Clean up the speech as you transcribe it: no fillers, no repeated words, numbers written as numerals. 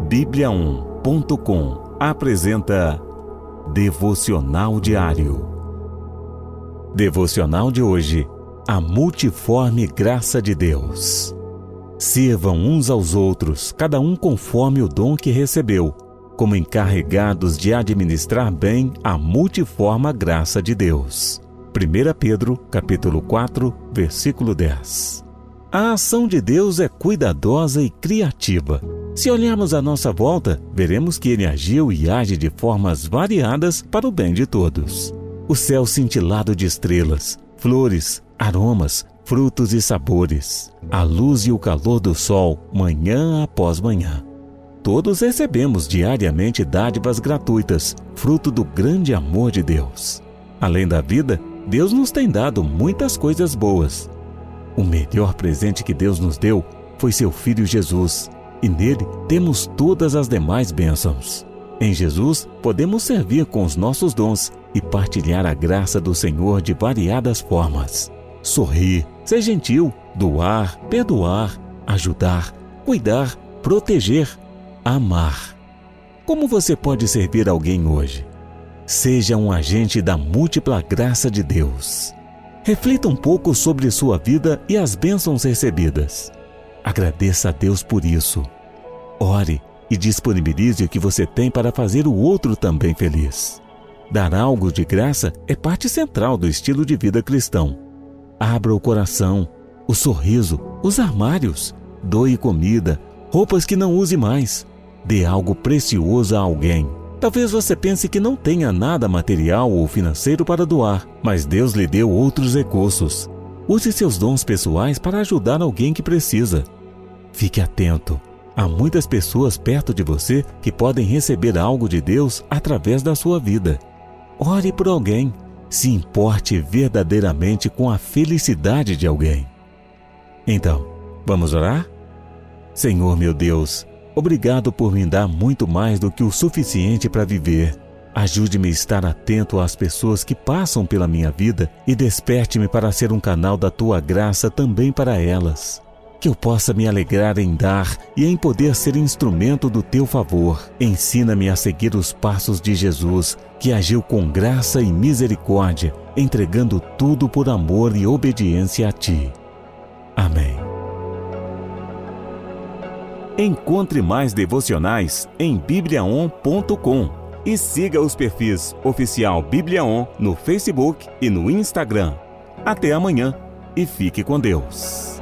Bíblia1.com apresenta Devocional Diário. Devocional de hoje: a multiforme graça de Deus. Sirvam uns aos outros, cada um conforme o dom que recebeu, como encarregados de administrar bem a multiforme graça de Deus. 1 Pedro, capítulo 4, versículo 10. A ação de Deus é cuidadosa e criativa. Se olharmos à nossa volta, veremos que Ele agiu e age de formas variadas para o bem de todos. O céu cintilado de estrelas, flores, aromas, frutos e sabores, a luz e o calor do sol, manhã após manhã. Todos recebemos diariamente dádivas gratuitas, fruto do grande amor de Deus. Além da vida, Deus nos tem dado muitas coisas boas. O melhor presente que Deus nos deu foi seu Filho Jesus, e nele temos todas as demais bênçãos. Em Jesus, podemos servir com os nossos dons e partilhar a graça do Senhor de variadas formas. Sorrir, ser gentil, doar, perdoar, ajudar, cuidar, proteger, amar. Como você pode servir alguém hoje? Seja um agente da múltipla graça de Deus. Reflita um pouco sobre sua vida e as bênçãos recebidas. Agradeça a Deus por isso. Ore e disponibilize o que você tem para fazer o outro também feliz. Dar algo de graça é parte central do estilo de vida cristão. Abra o coração, o sorriso, os armários. Doe comida, roupas que não use mais. Dê algo precioso a alguém. Talvez você pense que não tenha nada material ou financeiro para doar, mas Deus lhe deu outros recursos. Use seus dons pessoais para ajudar alguém que precisa. Fique atento. Há muitas pessoas perto de você que podem receber algo de Deus através da sua vida. Ore por alguém. Se importe verdadeiramente com a felicidade de alguém. Então, vamos orar? Senhor meu Deus, obrigado por me dar muito mais do que o suficiente para viver. Ajude-me a estar atento às pessoas que passam pela minha vida e desperte-me para ser um canal da Tua graça também para elas. Que eu possa me alegrar em dar e em poder ser instrumento do Teu favor. Ensina-me a seguir os passos de Jesus, que agiu com graça e misericórdia, entregando tudo por amor e obediência a Ti. Amém. Encontre mais devocionais em Bíblia1.com e siga os perfis Oficial Bíblia1 no Facebook e no Instagram. Até amanhã e fique com Deus.